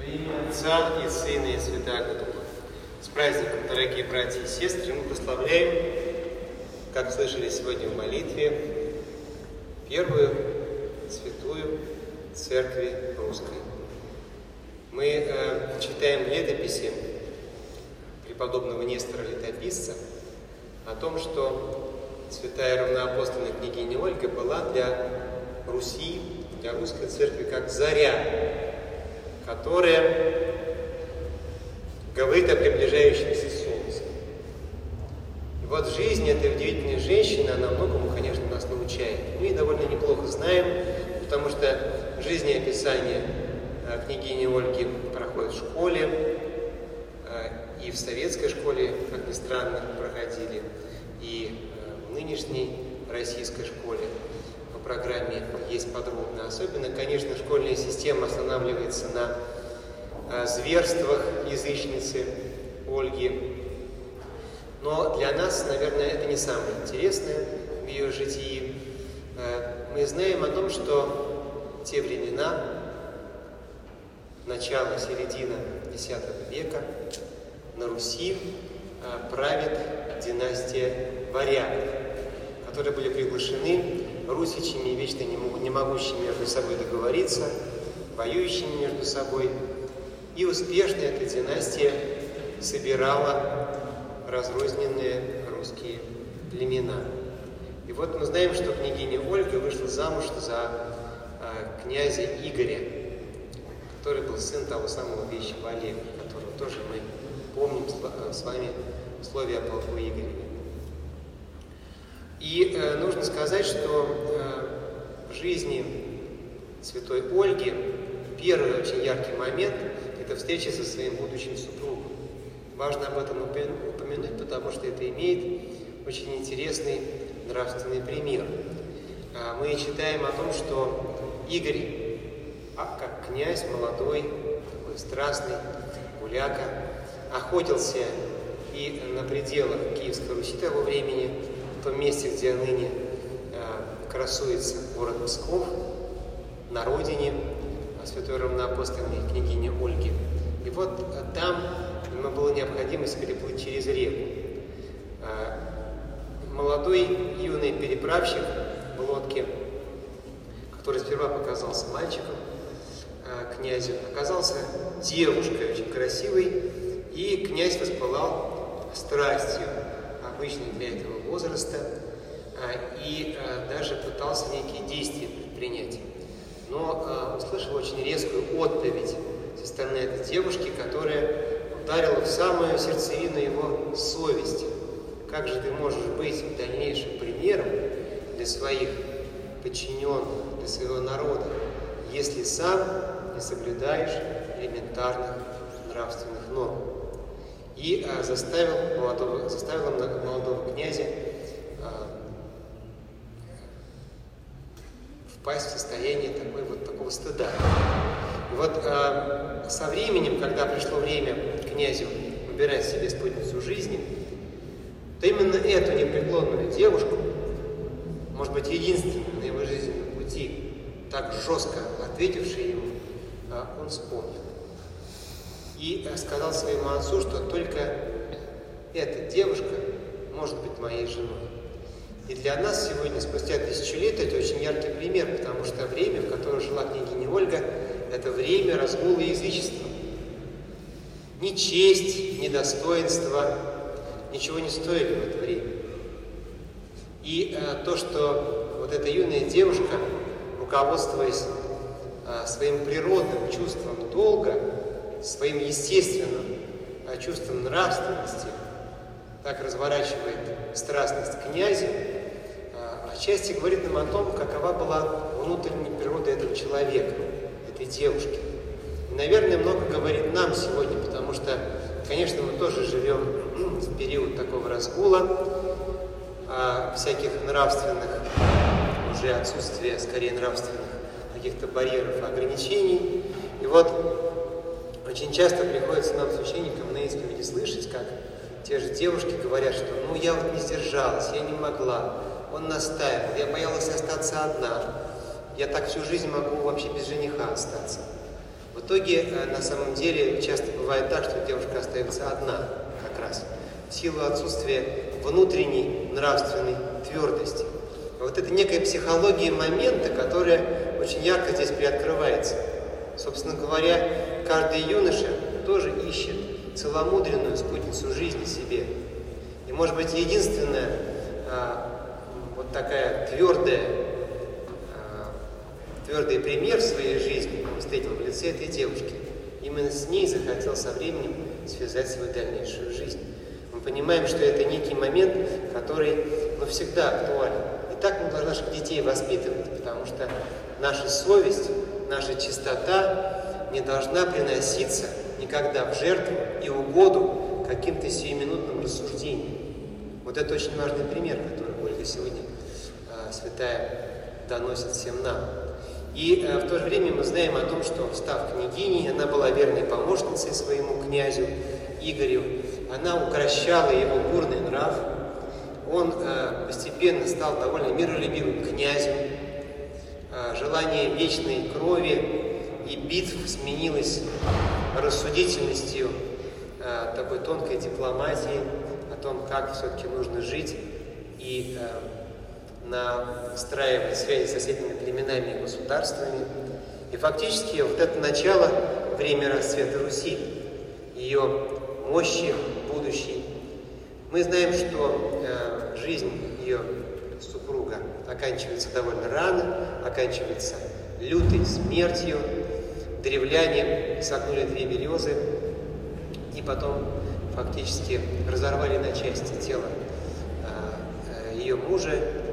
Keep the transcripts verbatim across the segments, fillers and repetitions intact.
Во имя Отца и Сына и Святаго Духа. С праздником, дорогие братья и сестры, мы прославляем, как слышали сегодня в молитве, первую святую церкви русской. Мы э, читаем летописи преподобного Нестора Летописца о том, что святая равноапостольная княгиня Ольга была для Руси, для русской церкви, как заря, которая говорит о приближающемся солнце. И вот жизнь этой удивительной женщины, она многому, конечно, нас научает. Мы и довольно неплохо знаем, потому что жизнеописание княгини Ольги проходит в школе, и в советской школе, как ни странно, проходили, и в нынешней российской школе по программе есть подробно. Особенно, конечно, школьная система останавливается на э, зверствах язычницы Ольги. Но для нас, наверное, это не самое интересное в ее житии. Э, мы знаем о том, что в те времена, начало, середина десятого века, на Руси э, правит династия варягов, которые были приглашены русичами, вечно не могущими между собой договориться, воюющими между собой. И успешно эта династия собирала разрозненные русские племена. И вот мы знаем, что княгиня Ольга вышла замуж за э, князя Игоря, который был сын того самого вещего Олега, которого тоже мы помним с вами в слове о полку Игореве. И э, нужно сказать, что э, в жизни святой Ольги первый очень яркий момент – это встреча со своим будущим супругом. Важно об этом упомянуть, потому что это имеет очень интересный нравственный пример. Э, мы читаем о том, что Игорь, а, как князь, молодой, такой страстный, гуляка, охотился и на пределах Киевской Руси того времени, в том месте, где ныне э, красуется город Псков, на родине э, святой равноапостольной княгини Ольги. И вот э, там ему была необходимость переплыть через реку. Э, молодой юный переправщик в лодке, который сперва показался мальчиком, э, князю, оказался девушкой очень красивой, и князь воспылал страстью, обычной для этого возраста, и даже пытался некие действия предпринять. Но услышал очень резкую отповедь со стороны этой девушки, которая ударила в самую сердцевину его совести. Как же ты можешь быть дальнейшим примером для своих подчиненных, для своего народа, если сам не соблюдаешь элементарных нравственных норм? И а, заставил молодого, заставил молодого князя а, впасть в состояние такой, вот, такого стыда. И вот а, со временем, когда пришло время князю выбирать себе спутницу жизни, то именно эту непреклонную девушку, может быть, единственную на его жизненном пути, так жестко ответившую ему, а, он вспомнил. И сказал своему отцу, что только эта девушка может быть моей женой. И для нас сегодня, спустя тысячу лет, это очень яркий пример, потому что время, в котором жила княгиня Ольга, это время разгула язычества. Ни честь, ни достоинство ничего не стоили в это время. И э, то, что вот эта юная девушка, руководствуясь э, своим природным чувством долга, своим естественным а, чувством нравственности, так разворачивает страстность князя, а, отчасти говорит нам о том, какова была внутренняя природа этого человека, этой девушки. И, наверное, много говорит нам сегодня, потому что, конечно, мы тоже живем в период такого разгула, а, всяких нравственных, уже отсутствия, скорее, нравственных каких-то барьеров, ограничений. И вот очень часто приходится нам, священникам, на исповеди слышать, как те же девушки говорят, что «ну я вот не сдержалась, я не могла, он настаивал, я боялась остаться одна, я так всю жизнь могу вообще без жениха остаться». Вот В итоге, на самом деле, часто бывает так, что девушка остается одна, как раз, в силу отсутствия внутренней нравственной твердости. Вот это некая психология момента, которая очень ярко здесь приоткрывается. Собственно говоря, каждый юноша тоже ищет целомудренную спутницу жизни себе. И, может быть, единственная а, вот такая твердая, а, твердый пример в своей жизни он встретил в лице этой девушки. Именно с ней захотел со временем связать свою дальнейшую жизнь. Мы понимаем, что это некий момент, который ну, всегда актуален. И так мы должны наших детей воспитывать, потому что наша совесть, наша чистота не должна приноситься никогда в жертву и угоду каким-то сиюминутным рассуждениям. Вот это очень важный пример, который Ольга сегодня э, святая доносит всем нам. И э, в то же время мы знаем о том, что, став княгиней, она была верной помощницей своему князю Игорю. Она укрощала его бурный нрав. Он э, постепенно стал довольно миролюбивым князем. Э, желание вечной крови и битв сменилось рассудительностью э, такой тонкой дипломатии о том, как все-таки нужно жить и э, настраивать связи с соседними племенами и государствами. И фактически вот это начало, время расцвета Руси, ее мощи будущей. Мы знаем, что э, жизнь ее супруга оканчивается довольно рано, оканчивается лютой смертью. Древляне согнули две березы и потом фактически разорвали на части тело э, э, ее мужа,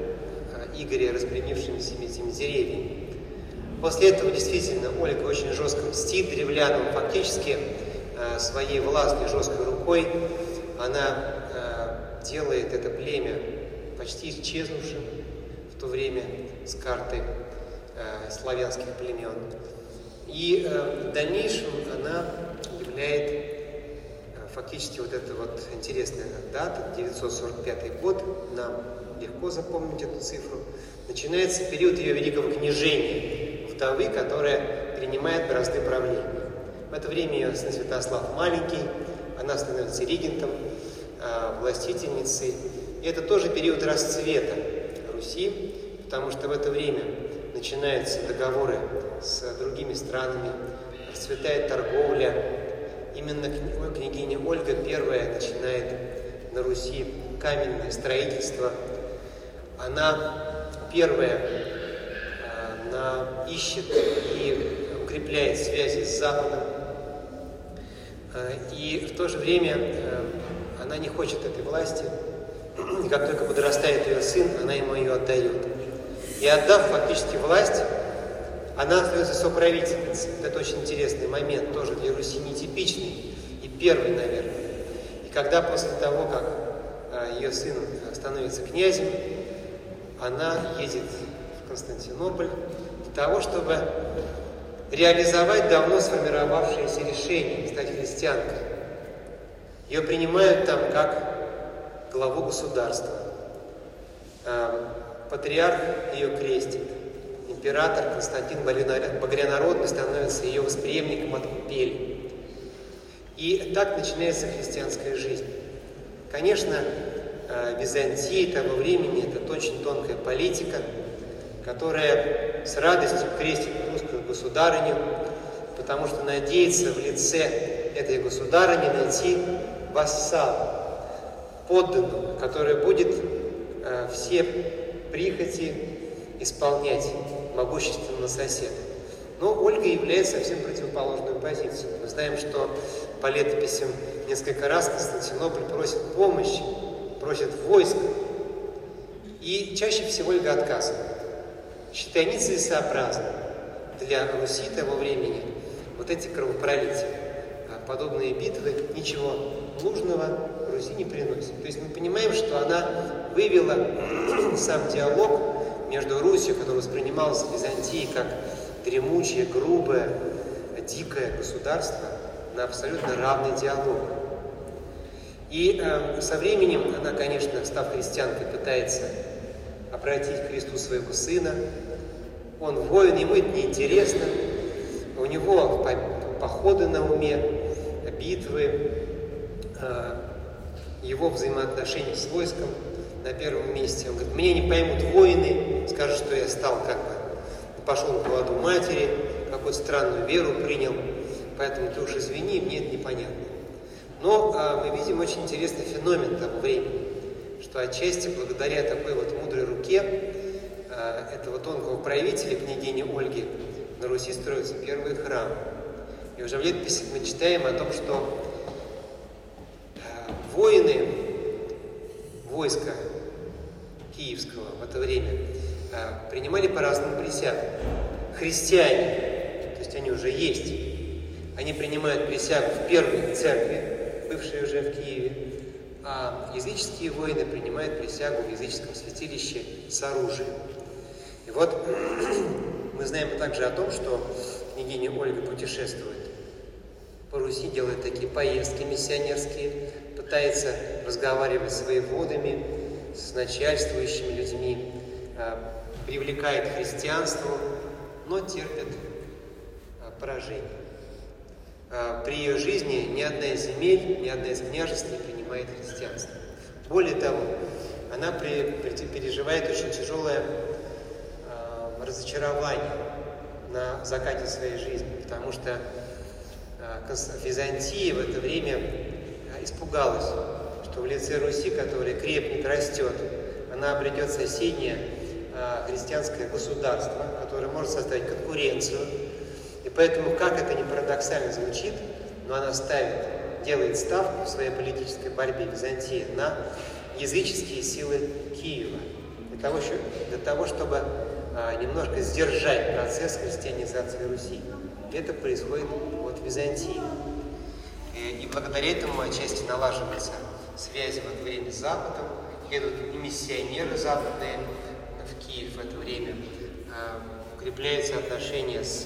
э, Игоря, распрямившимися этими деревьями. После этого действительно Ольга очень жестко мстит древлянам, фактически э, своей властной жесткой рукой она э, делает это племя почти исчезнувшим в то время с карты э, славянских племен. И э, в дальнейшем она являет э, фактически вот эта вот интересная дата, девятьсот сорок пятый год, нам легко запомнить эту цифру. Начинается период ее великого княжения, вдовы, которая принимает бразды правления. В это время ее сын Святослав маленький, она становится регентом, э, властительницей. И это тоже период расцвета Руси, потому что в это время начинаются договоры с другими странами, расцветает торговля. Именно княгиня Ольга первая начинает на Руси каменное строительство. Она первая э, на, ищет и укрепляет связи с Западом. Э, и в то же время э, она не хочет этой власти. И как только подрастает ее сын, она ему ее отдает. И отдав фактически власть, она остается соправительницей. Это очень интересный момент, тоже для Руси нетипичный и первый, наверное. И когда после того, как э, ее сын становится князем, она едет в Константинополь для того, чтобы реализовать давно сформировавшееся решение стать христианкой. Ее принимают там как главу государства. Э, патриарх ее крестит. Император Константин Багрянародный становится ее восприемником от купели. И так начинается христианская жизнь. Конечно, Византия того времени – это очень тонкая политика, которая с радостью крестит русскую государыню, потому что надеется в лице этой государыни найти вассала, подданного, который будет все прихоти исполнять могущественно соседа. Но Ольга является совсем противоположную позицию. Мы знаем, что по летописям несколько раз Константинополь просит помощи, просит войск. И чаще всего Ольга отказывает. Считая нецелесообразным для Руси того времени вот эти кровопролития. Подобные битвы ничего нужного Руси не приносят. То есть мы понимаем, что она вывела сам диалог между Русью, которая воспринималась в Византии как дремучее, грубое, дикое государство, на абсолютно равный диалог. И э, со временем она, конечно, став христианкой, пытается обратить к Христу своего сына. Он воин, ему это неинтересно. У него походы на уме, битвы, его взаимоотношения с войском на первом месте. Он говорит, меня не поймут воины, скажут, что я стал как бы, пошел на поводу матери, какую-то странную веру принял, поэтому ты уж извини, мне это непонятно. Но а, мы видим очень интересный феномен того времени, что отчасти благодаря такой вот мудрой руке а, этого тонкого правителя, княгини Ольги, на Руси строятся первые храмы. И уже в летописях мы читаем о том, что а, воины войска киевского в это время а, принимали по-разному присягу. Христиане, то есть они уже есть, они принимают присягу в первой церкви, бывшей уже в Киеве, а языческие воины принимают присягу в языческом святилище с оружием. И вот мы знаем также о том, что княгиня Ольга путешествует по Руси, делает такие поездки миссионерские, пытается разговаривать с воеводами, с начальствующими людьми, привлекает к христианству, но терпит поражение. При ее жизни ни одна из земель, ни одна из княжеств не принимает христианство. Более того, она при, при, переживает очень тяжелое э, разочарование на закате своей жизни, потому что э, Византия в это время испугалась, что в лице Руси, которая крепнет, растет, она обретет соседнее э, христианское государство, которое может создать конкуренцию. И поэтому, как это ни парадоксально звучит, но она ставит, делает ставку в своей политической борьбе Византии на языческие силы Киева, для того, для того чтобы а, немножко сдержать процесс христианизации Руси. Это происходит вот в Византии. И, и благодаря этому отчасти налаживаются связи в это время с Западом, едут и миссионеры западные в Киев в это время, а, укрепляются отношения с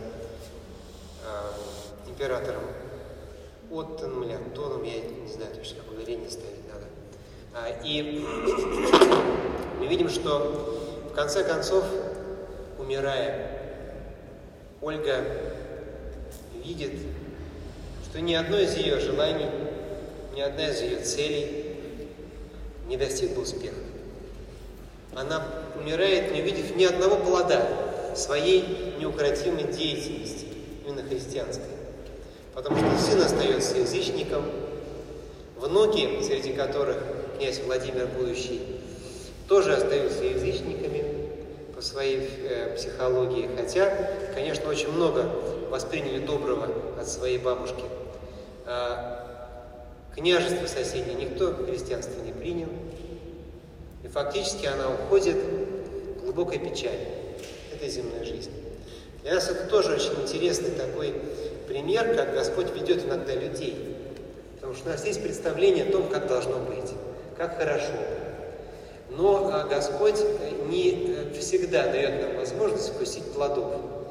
императором Оттоном или Антоном, я не знаю точно, какое ударение ставить надо. И мы видим, что в конце концов, умирая, Ольга видит, что ни одно из ее желаний, ни одна из ее целей не достигла успеха. Она умирает, не увидев ни одного плода своей неукротимой деятельности, именно христианской. Потому что сын остается язычником, внуки, среди которых князь Владимир будущий, тоже остаются язычниками по своей э, психологии. Хотя, конечно, очень много восприняли доброго от своей бабушки. А княжество соседнее никто христианство не принял. И фактически она уходит в глубокой печали этой земной жизни. Для нас это тоже очень интересный такой пример, как Господь ведет иногда людей. Потому что у нас есть представление о том, как должно быть, как хорошо. Но Господь не всегда дает нам возможность вкусить плодов.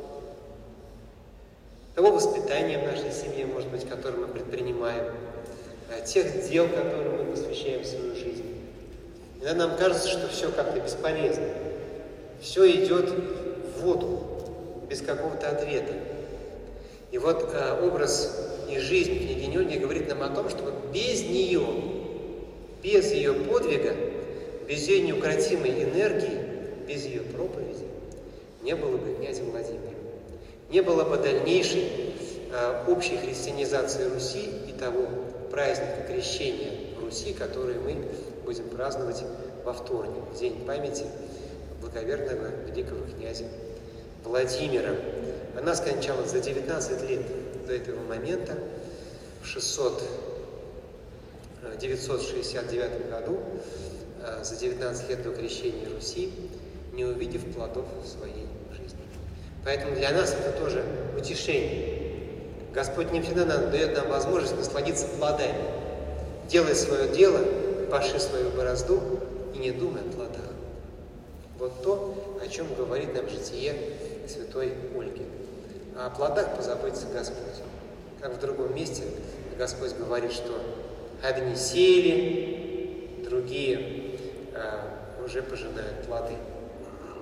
Того воспитания в нашей семье, может быть, которое мы предпринимаем, тех дел, которым мы посвящаем свою жизнь. Иногда нам кажется, что все как-то бесполезно. Все идет в воду, без какого-то ответа. И вот э, образ и жизнь княгини Ольги говорит нам о том, что без нее, без ее подвига, без ее неукротимой энергии, без ее проповеди, не было бы князя Владимира. Не было бы дальнейшей э, общей христианизации Руси и того праздника крещения Руси, который мы будем праздновать во вторник, в день памяти благоверного великого князя Владимира. Она скончалась за девятнадцать лет до этого момента, в девятьсот шестьдесят девятом году, за девятнадцать лет до крещения Руси, не увидев плодов в своей жизни. Поэтому для нас это тоже утешение. Господь не всегда нам дает нам возможность насладиться плодами. Делай свое дело, паши свою борозду и не думай о плодах. Вот то, о чем говорит нам житие святой Ольги. А о плодах позаботится Господь. Как в другом месте Господь говорит, что одни сеяли, другие а, уже пожинают плоды.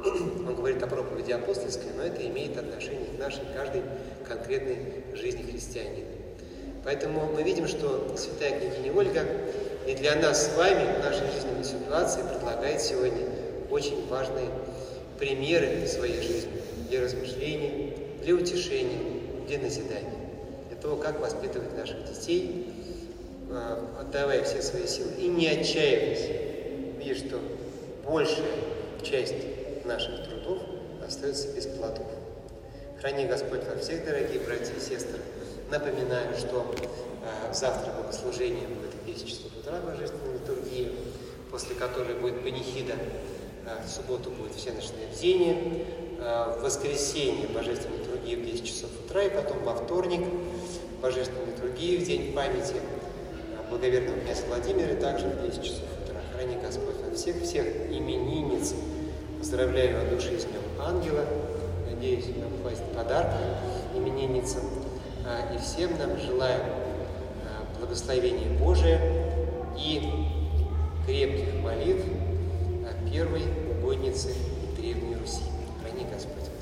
он говорит о проповеди апостольской, но это имеет отношение к нашей каждой конкретной жизни христианина. Поэтому мы видим, что святая княгиня Ольга и для нас с вами в нашей жизненной ситуации предлагает сегодня очень важные примеры своей жизни для размышлений, для утешения, для назидания, для того, как воспитывать наших детей, отдавая все свои силы и не отчаиваясь, видя, что большая часть наших трудов остается без плодов. Храни Господь во всех, дорогие братья и сестры. Напоминаю, что э, завтра богослужение будет в десять часов утра, божественная литургия, после которой будет панихида, э, в субботу будет всеночное бдение, э, в воскресенье божественная литургия в десять часов утра, и потом во вторник божественная литургия в день памяти э, благоверного князя Владимира, также в десять часов утра. Храни Господь во всех, всех именинниц. Поздравляю от души с Днем Ангела. Надеюсь, нам хватит подарка именинницам. И всем нам желаем благословения Божия и крепких молитв первой угодницы Древней Руси. Храни Господь.